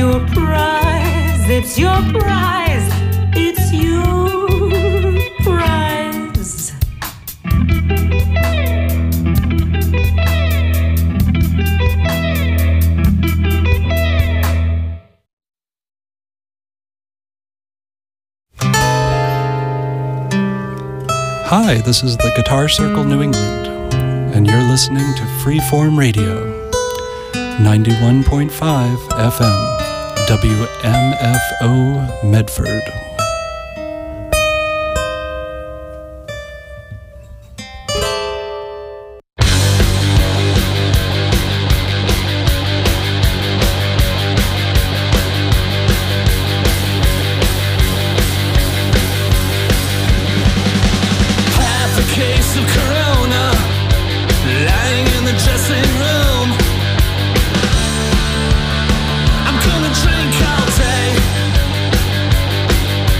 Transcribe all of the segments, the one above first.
your prize, it's your prize, it's your prize. Hi, this is the Guitar Circle New England, and you're listening to Freeform Radio, 91.5 FM, WMFO Medford. I'm gonna drink all day.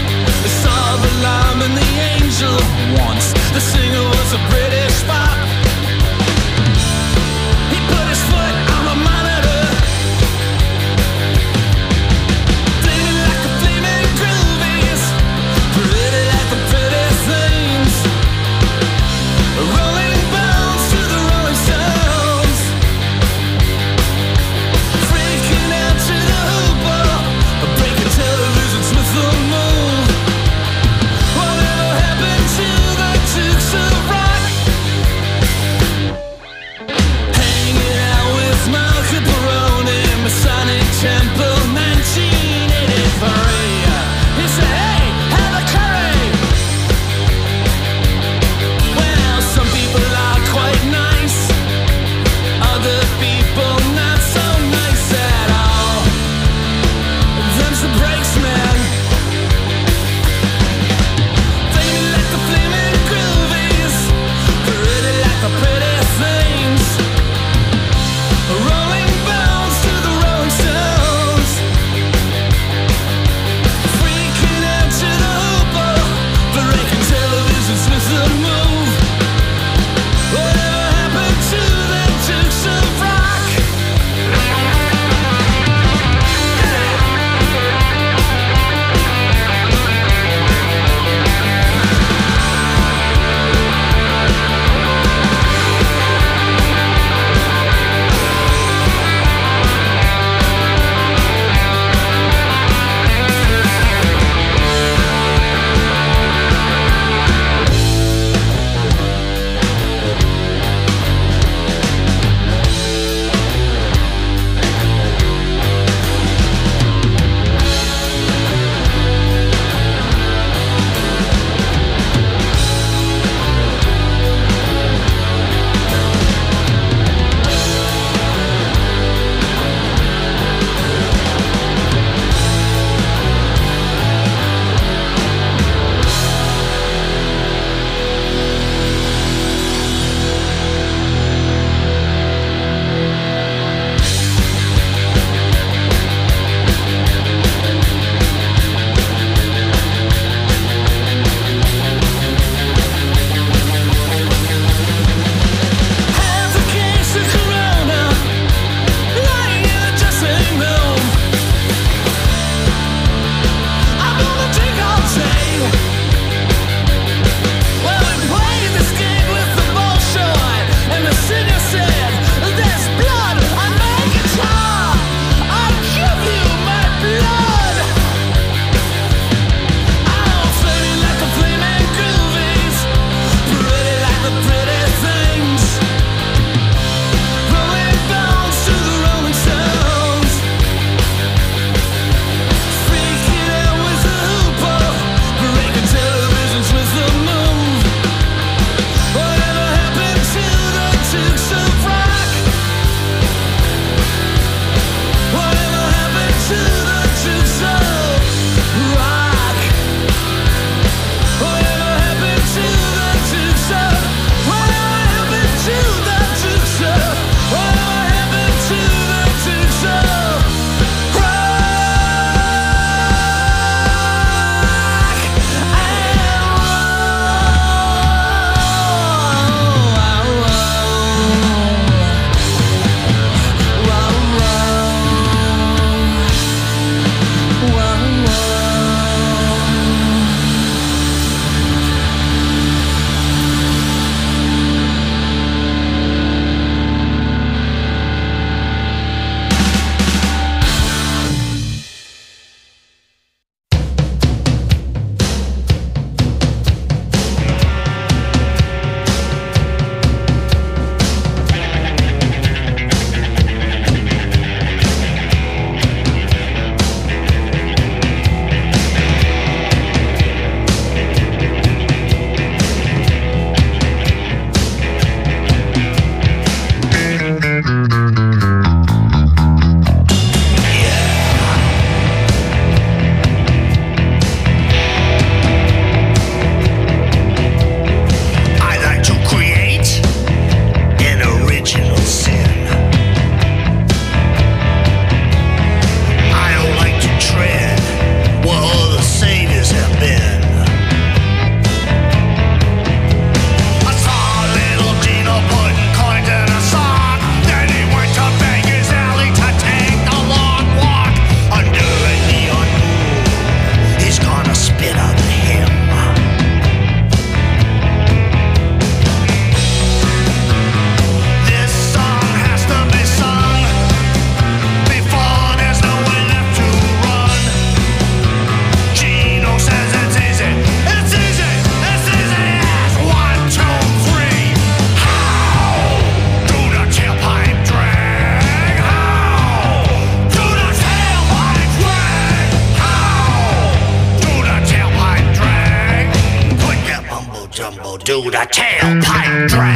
do the tailpipe drag.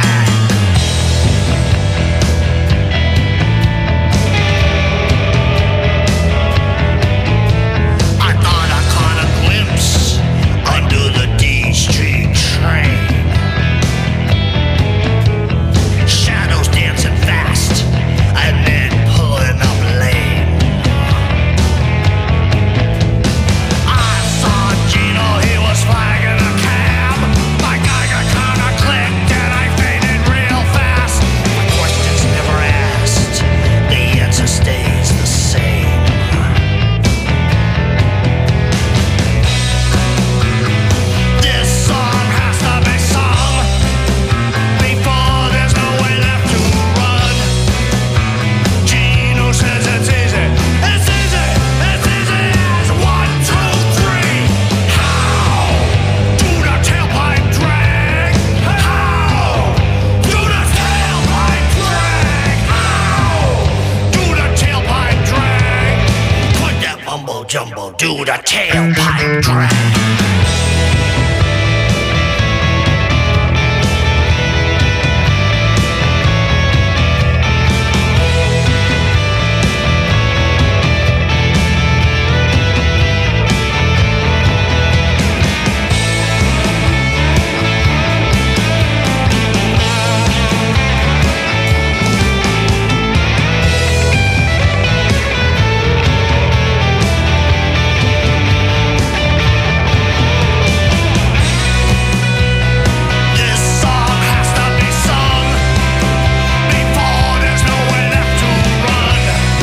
I thought I caught a glimpse under the D Street train. Shadows dancing fast and then pulling up lane. I saw Gino, he was flagging a cab. My Geiger counter clicked and I faded real fast. My questions never asked, the answer stays the same. This song has to be sung before there's no way left to run. Gino says it's easy, it's easy, it's easy as 1, 2, 3. How do the tailpipe drag? How do the tailpipe drag? How do the tailpipe drag? Put that mumbo jumbo, do the tailpipe drag. This song has to be sung before there's no way left to run.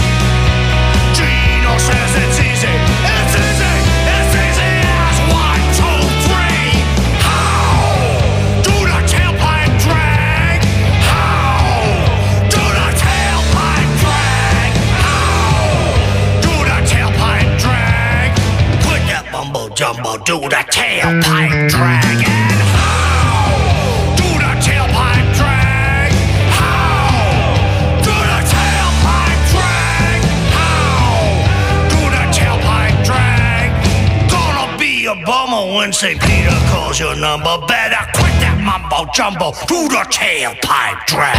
Gino says it's easy, it's easy, it's easy as 1, 2, 3. How do the tailpipe drag? How do the tailpipe drag? How do the tailpipe drag? Put that mumbo jumbo, do the tailpipe drag. And how do the tailpipe drag? How do the tailpipe drag? How do the tailpipe drag? Gonna be a bummer when St. Peter calls your number. Better quit that mumbo jumbo, do the tailpipe drag.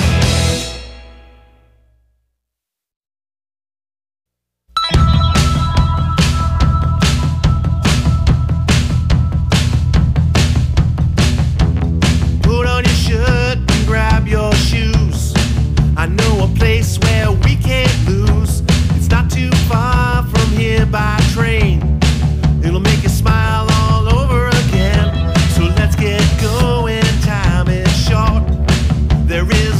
Put on your shirt and grab your shoes. I know a place where we can't lose. It's not too far from here by train. It'll make you smile all over again. So let's get going, time is short. There is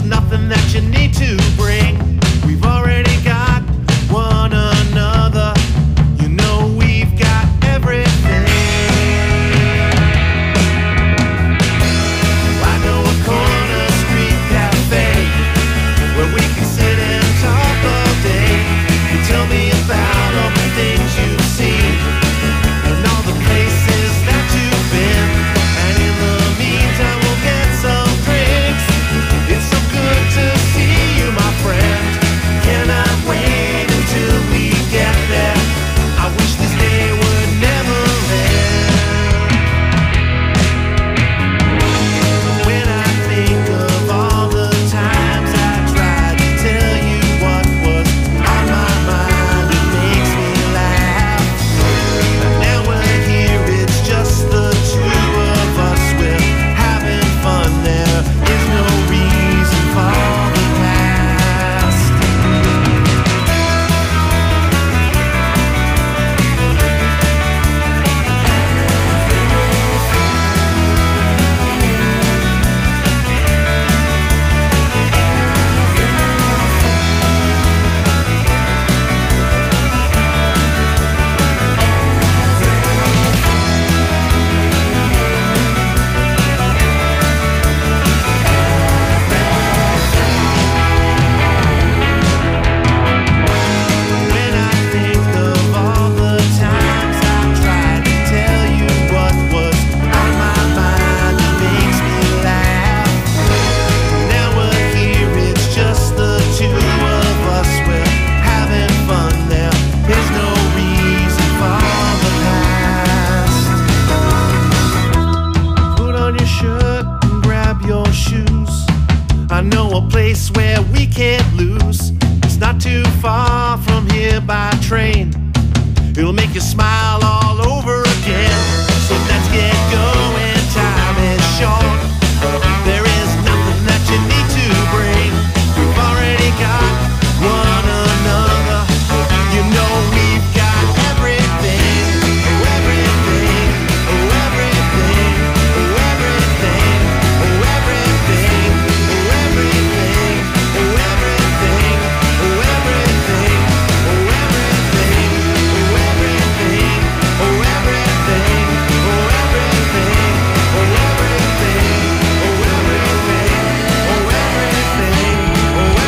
train. It'll make you smile all over again. So let's get going, time is short. There is nothing that you need to bring. We've already got one another. You know we've got everything, oh everything, oh everything, oh everything, oh everything, oh everything, oh everything, oh everything, oh everything, oh everything, oh everything, oh everything, oh everything, oh everything, oh everything, oh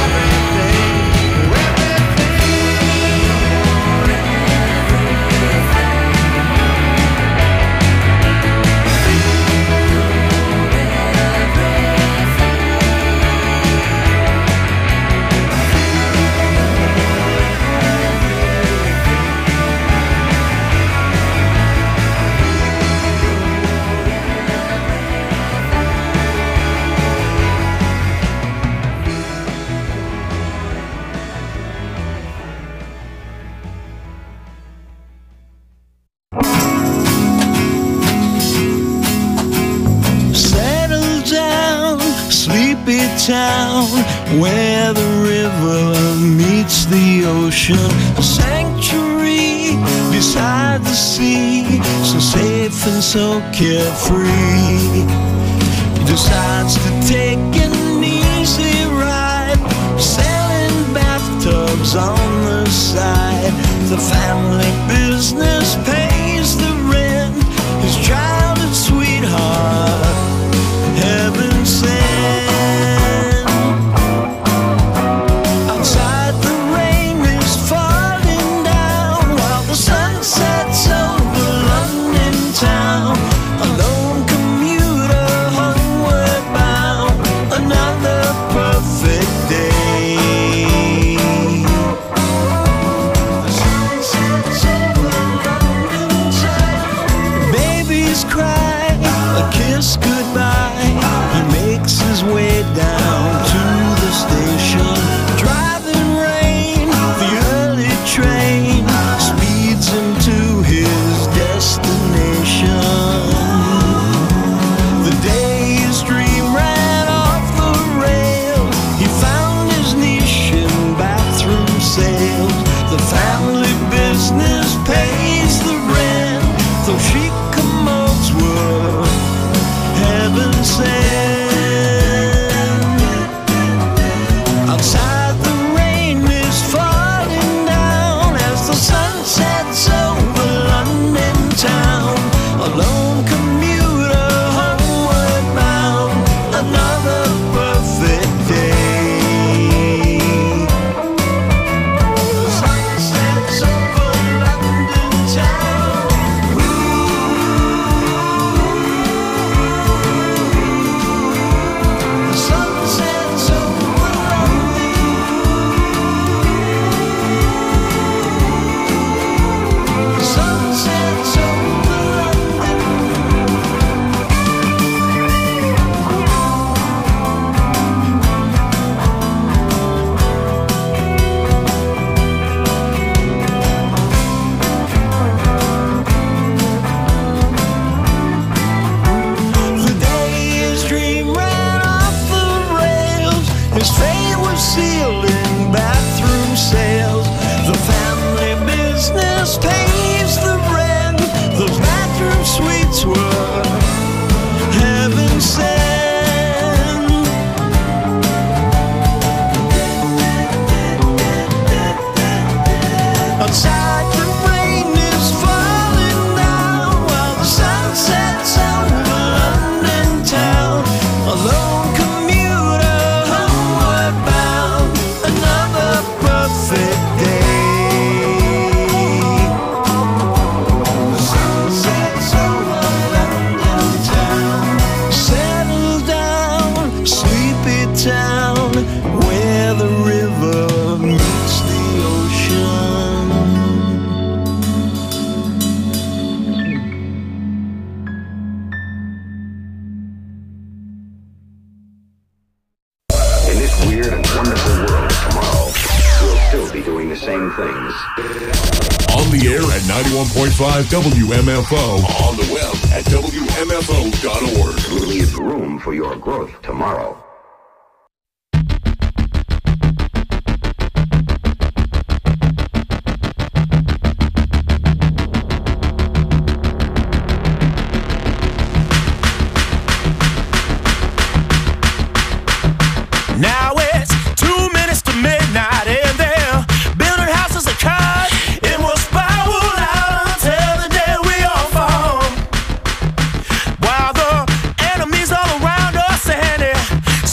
Settle down, sleepy town, where the river meets the ocean. A sanctuary beside the sea, so safe and so carefree. He decides to take an easy ride, selling bathtubs on the side. The family business pays the rent, his childhood sweetheart, heaven sent. Outside the rain is falling down, while the sun sets over London town. A lone commuter homeward bound, another perfect day. The sun sets over London town. Babies cry, a kiss goodbye. He makes his way down to the station. Driving rain, the early train speeds him to his destination. The day's dream ran off the rails. He found his niche in bathroom sales. The family business pays the rent, though chic commodes were heaven sent. Outside the rain is falling down as the sun sets over London town. A lone commuter homeward bound, another perfect day. The sun sets over London town. The sun sets over London. The sun sets over London. The day's dream ran off the rails. His fate was sealed in bathroom sales. The family business pays the rent. Those bathroom suites were heaven sent. Outside the rain is falling down, while the sun sets over London town. A lone commuter homeward bound, another perfect day. business. On the air at 91.5 WMFO. On the web at WMFO.org. Leave room for your growth tomorrow. Now it's 2 minutes to midnight and they're building houses of cards. It will spiral out until the day we all fall. While the enemies all around us and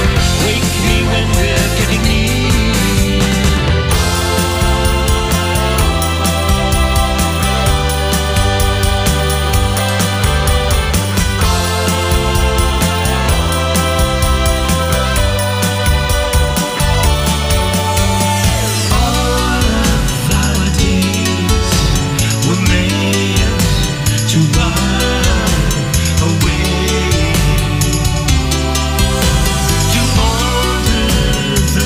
Wake me when we're getting near. The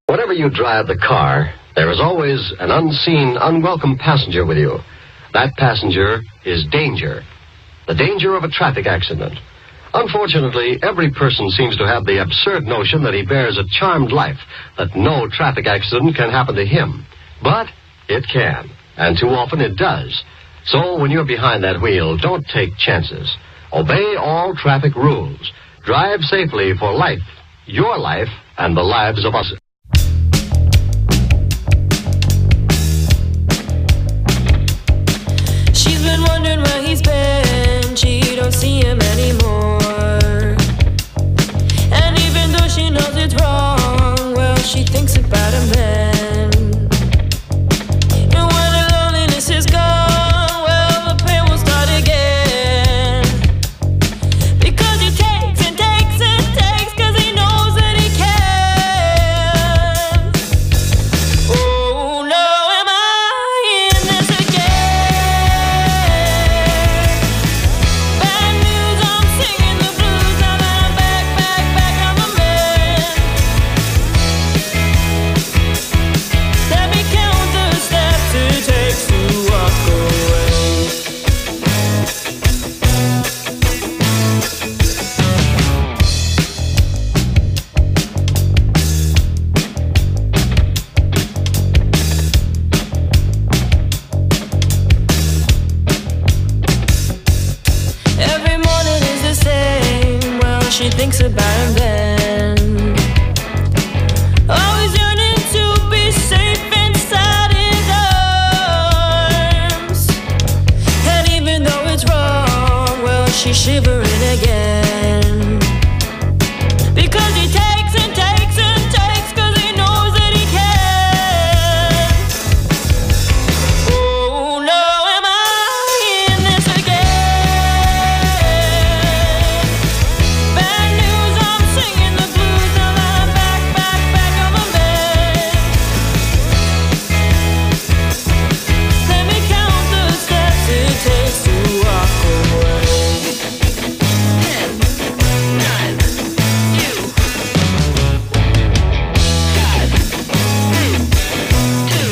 Whenever you drive the car, there is always an unseen, unwelcome passenger with you. That passenger is danger. The danger of a traffic accident. Unfortunately, every person seems to have the absurd notion that he bears a charmed life, that no traffic accident can happen to him. But it can, and too often it does. So when you're behind that wheel, don't take chances. Obey all traffic rules. Drive safely for life, your life, and the lives of us. She's been wondering where he's been. She don't see him anymore. And even though she knows it's wrong, well, she thinks about him then. And when the loneliness is gone, well, the pain will start again. Because he takes and takes and takes, 'cause he knows that he can. Oh no, am I in this again? Bad news, I'm singing the blues. Now that I'm back, I'm a man. Let me count the steps it takes to walk away. Every morning is the same. Well, she thinks about him then. Always yearning to be safe inside his arms. And even though it's wrong, well, she's shivering again. Because he takes and takes and takes, 'cause he knows that he can. Oh no, am I in this again? Bad news, I'm singing the blues. Now that I'm back, I'm a man. Let me count the steps it takes to walk away. 10, 9, you. God. 2.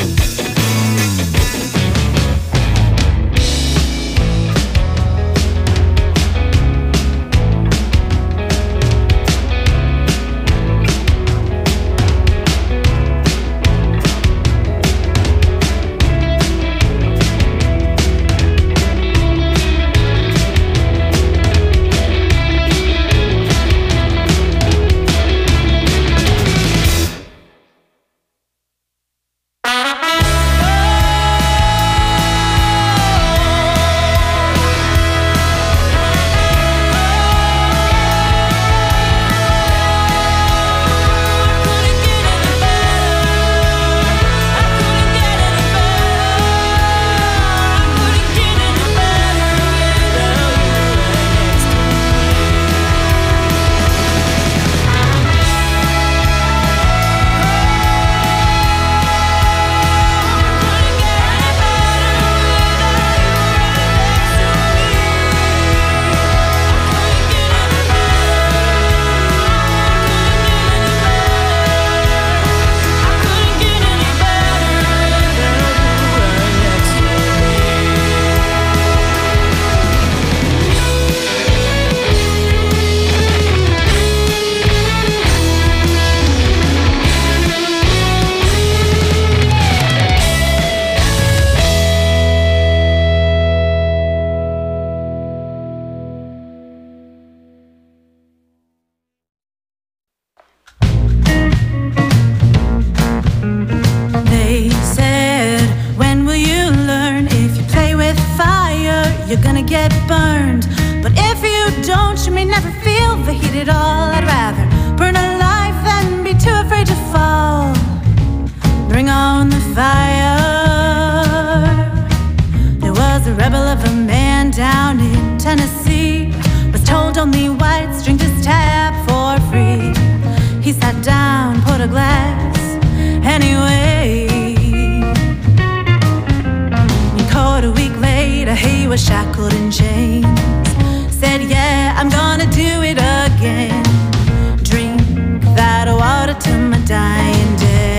They said, when will you learn? If you play with fire, you're gonna get burned. But if you don't, you may never feel the heat at all. I'd rather burn alive than be too afraid to fall. Bring on the fire. There was a rebel of a man down in Tennessee. Was told only whites drink this tap for free. He sat down, poured a glass anyway. And caught a week later, he was shackled in chains. Said, yeah, I'm gonna do it again. Drink that water till my dying day.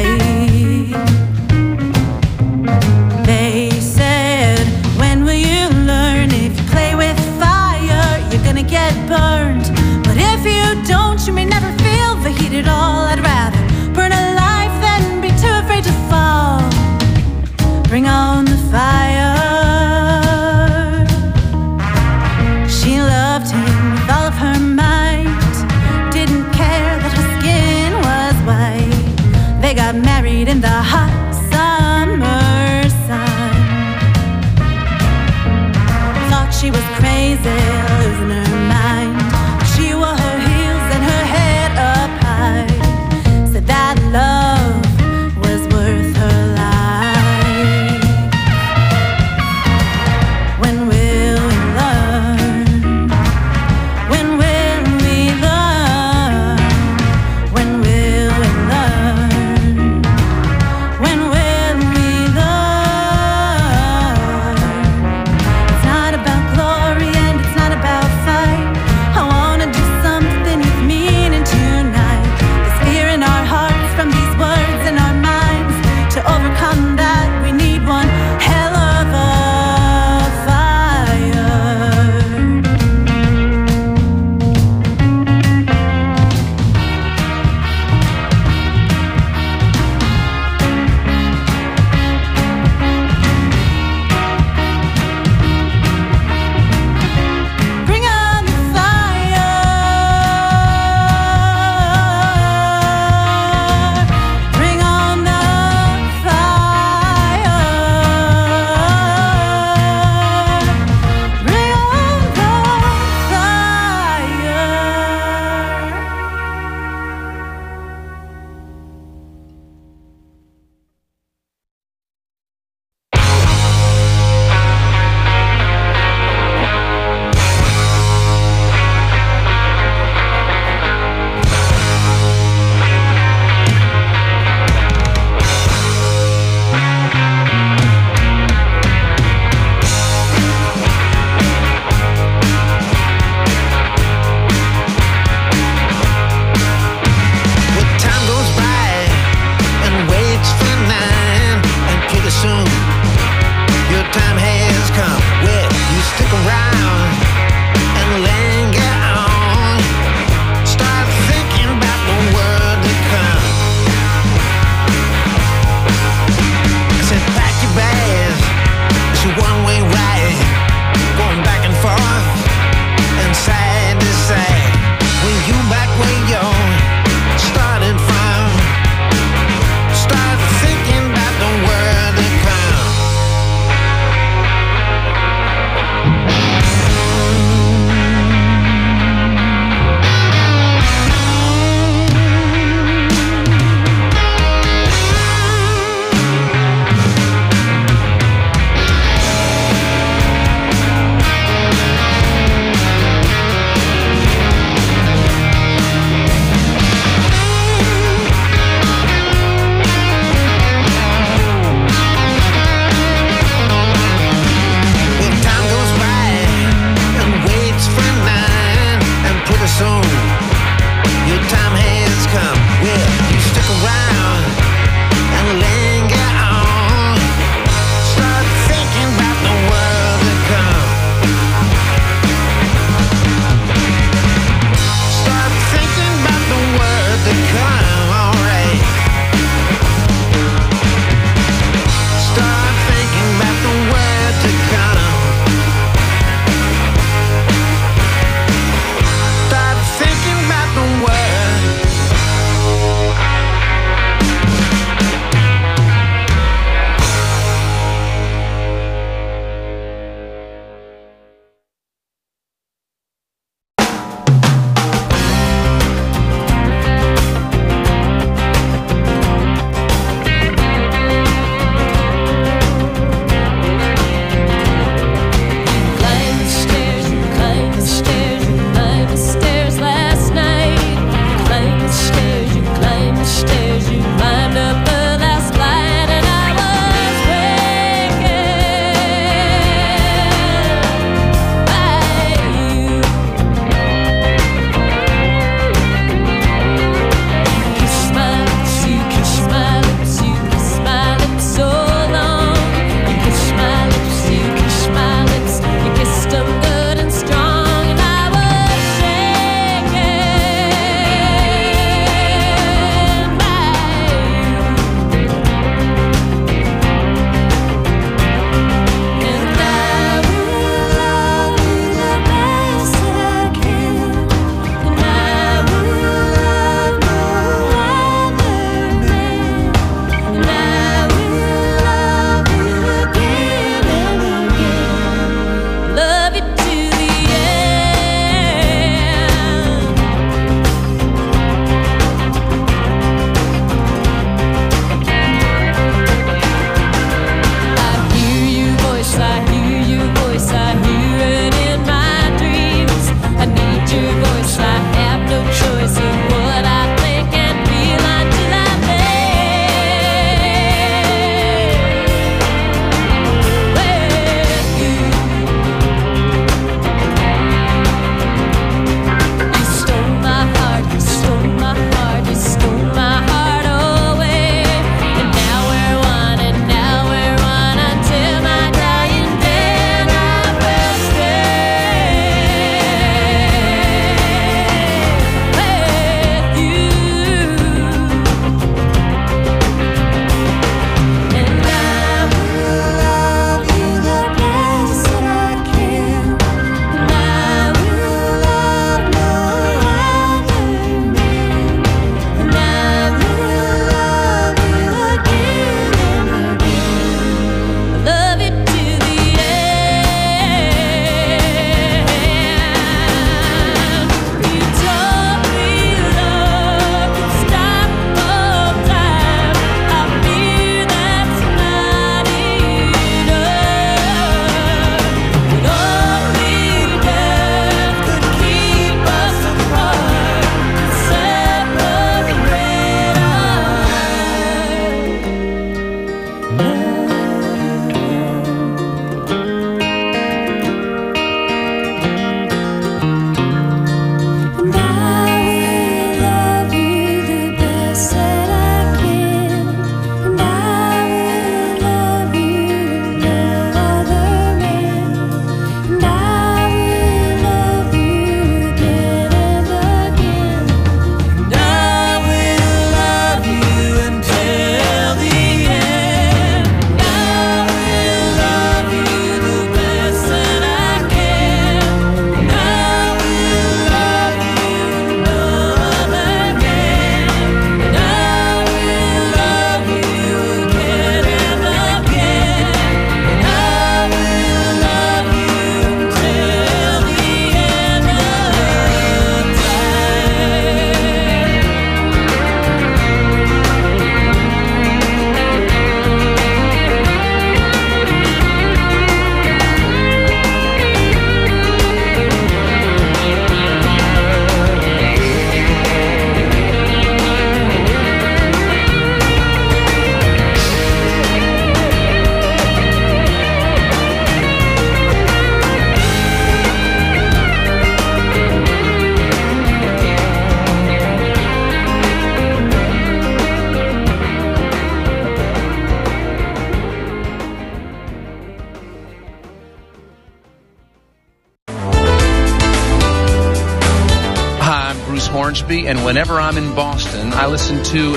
Mosby, and whenever I'm in Boston, I listen to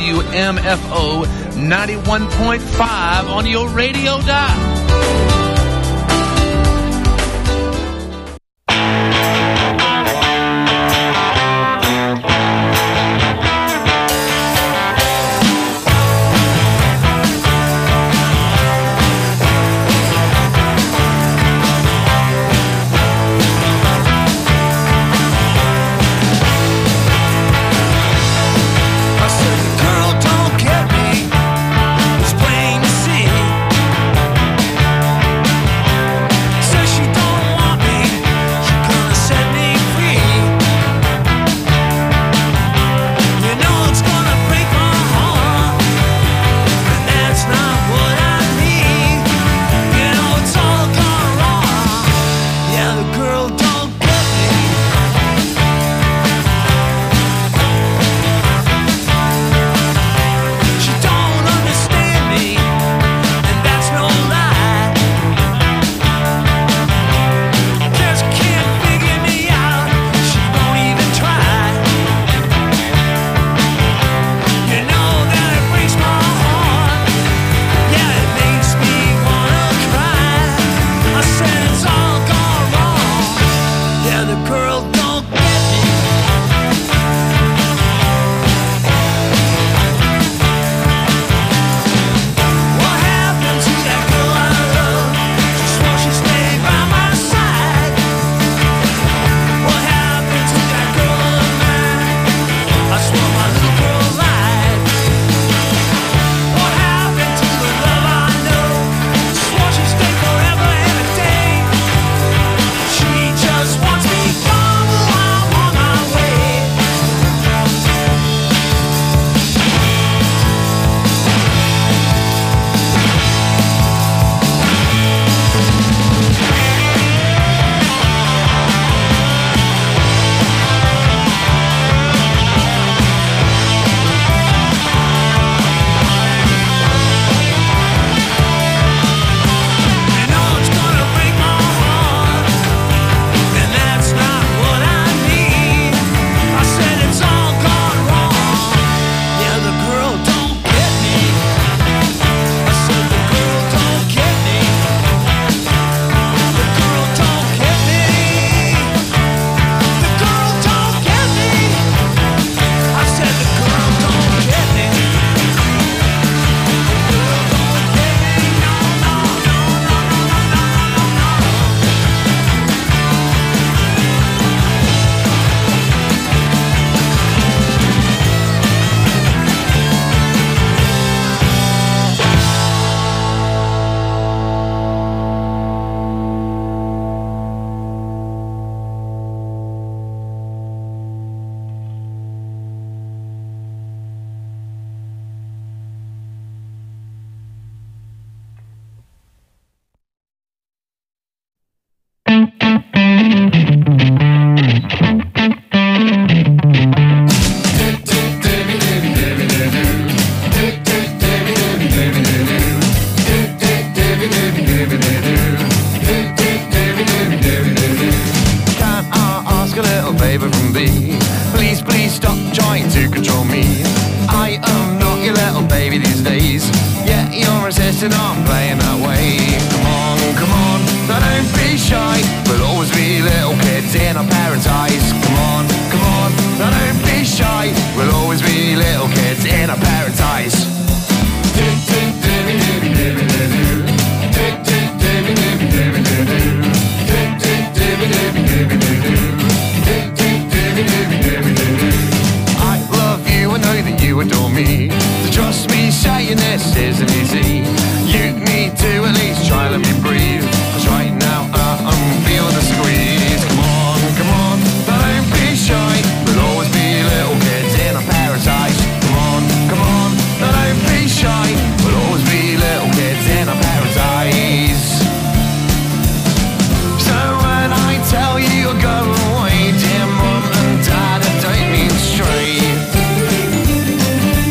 WMFO 91.5 on your radio dial.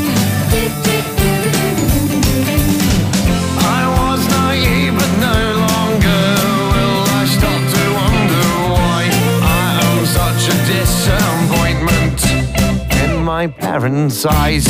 I was naive, but no parents' eyes.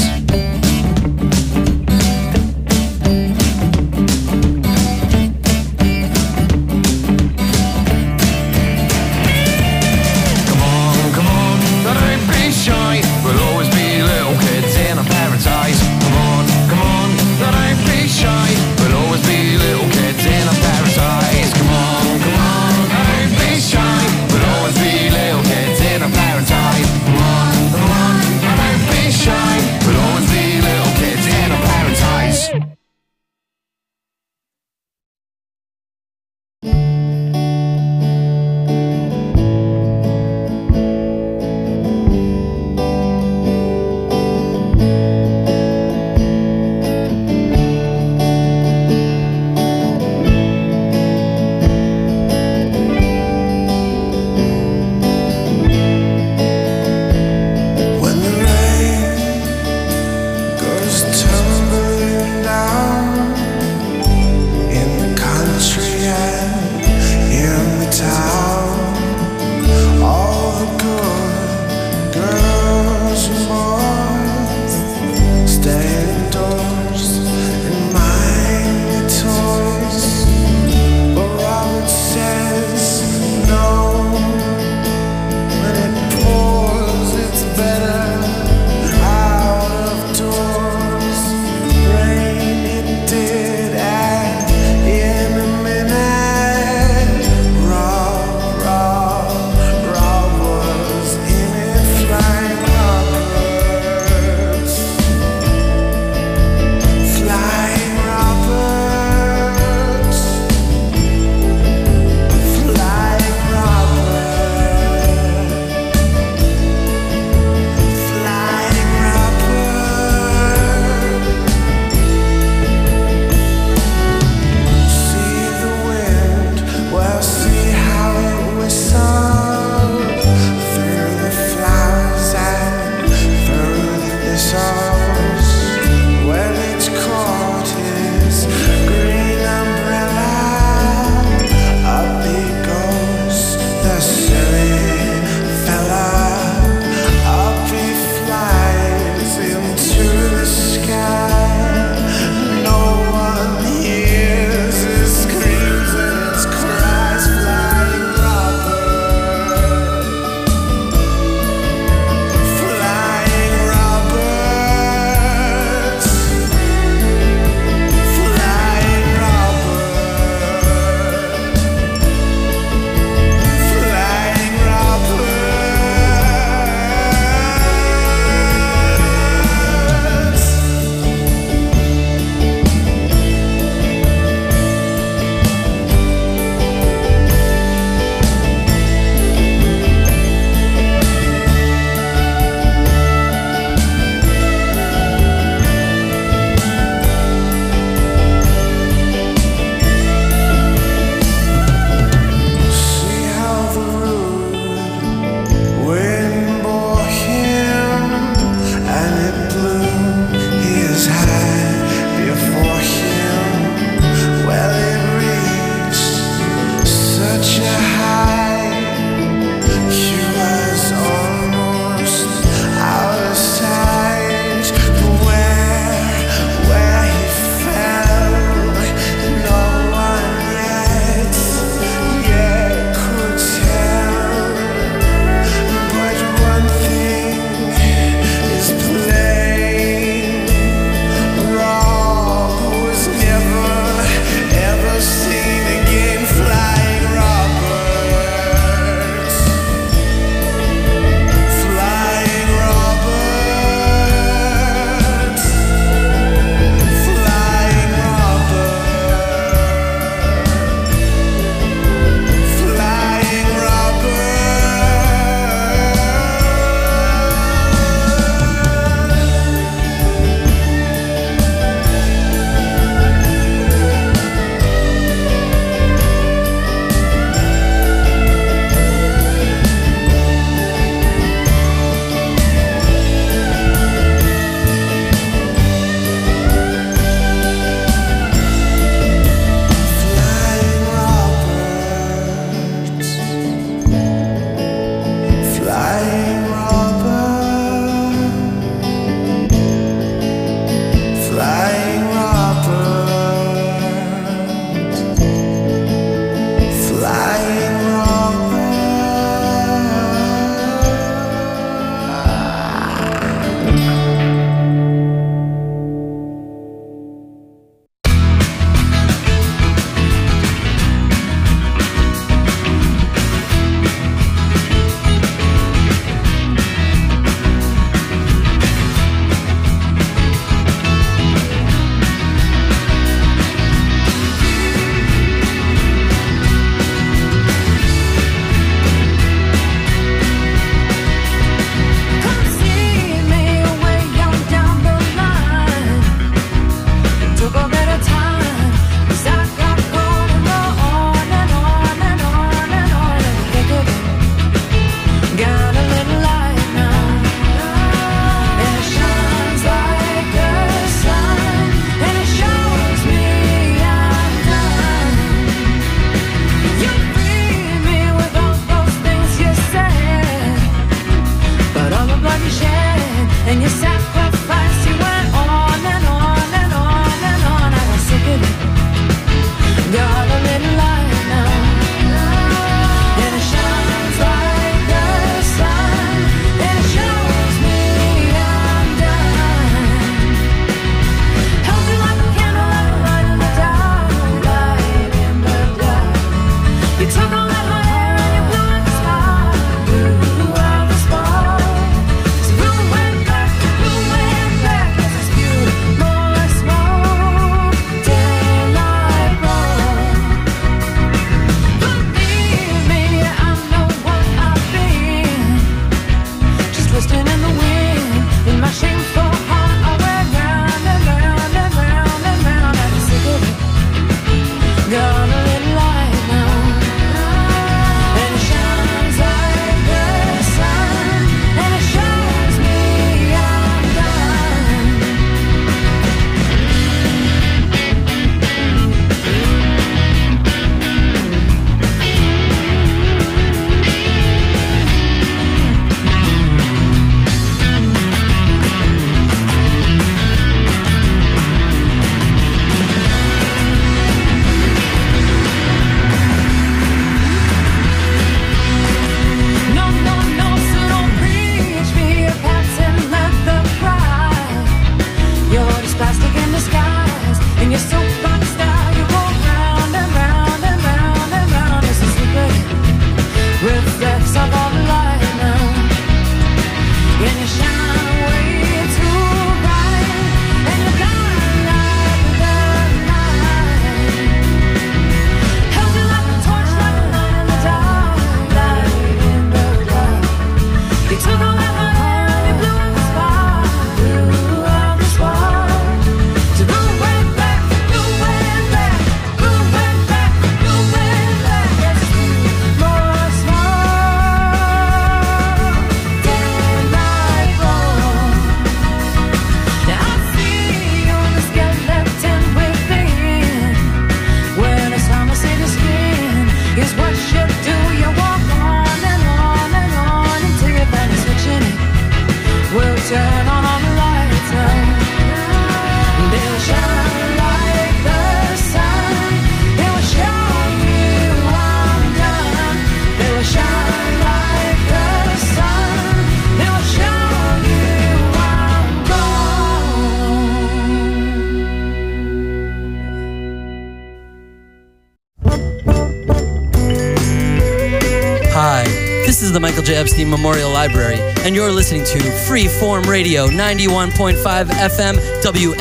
the Michael J. Epstein Memorial Library, and you're listening to Freeform Radio, 91.5 FM, WMFO.